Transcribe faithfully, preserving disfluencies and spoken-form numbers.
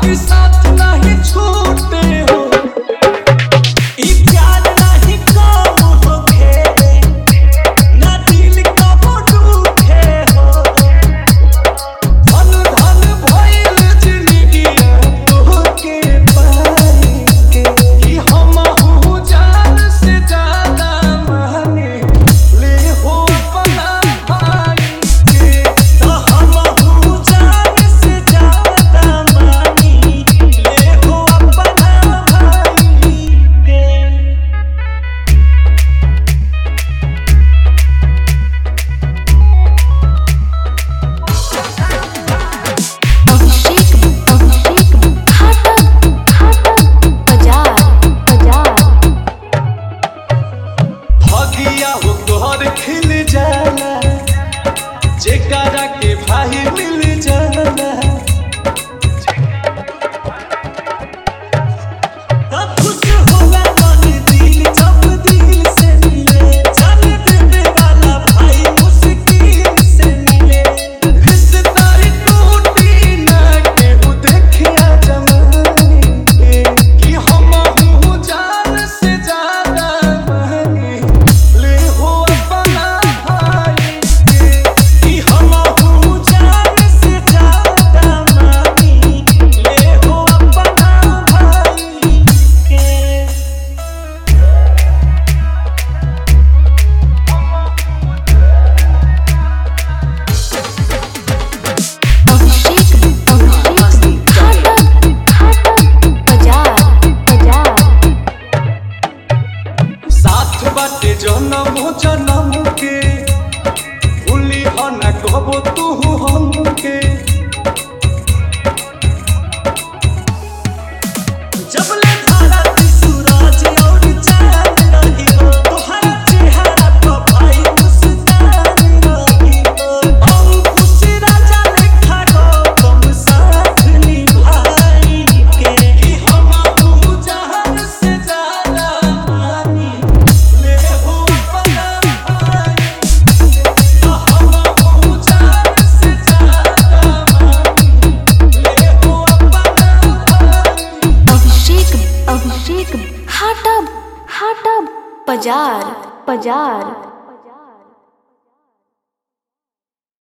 बाकी साथ नहीं छूटे हो ई प्यार नहीं कब हो खेले ना दिल कब टूटे हो धन धन भइल जिंदगी तोहके पाई के कि हम हूँ जान से ज्यादा माने ले हो अपना भाई के तो हम हूँ जान से ज्यादा मानी ले हो अपना भाई के। अभिषेक अभिषेक घाटा घाटा बाजार बाजार भगिया हो तोहर खिल जाला जेकरा के भाई मिल जाला तब खुश होला मन दिल जब दिल से मिले जान देने वाला भाई मुश्किल से मिले रिश्ता ही टूटी ना केहू देखिया जमाने के कि हम हूँ जान से ज्यादा माने ले हो अपना भाई के कि हम हूँ जान से ज्यादा मानी ले हो अपना भाई के। अभिषेक अभिषेक घाटा घाटा बाजार बाजार साथ बाटे जन्म जन्म के भूली हो न कबो तू हमके जब ले भारत सूरज और चांद रही हो तोहरा चेहरा पर भाई मुस्कान रही हो अंकुश राजा लेखा गौतम साथ निभाई के कि हम हूँ जान से ज्यादा मानी ले हो अपना भाई के हम हूँ जान से ज्यादा मानी ले हो अपना भाई। अभिषेक अभिषेक घाटा घाटा बाजार बाजार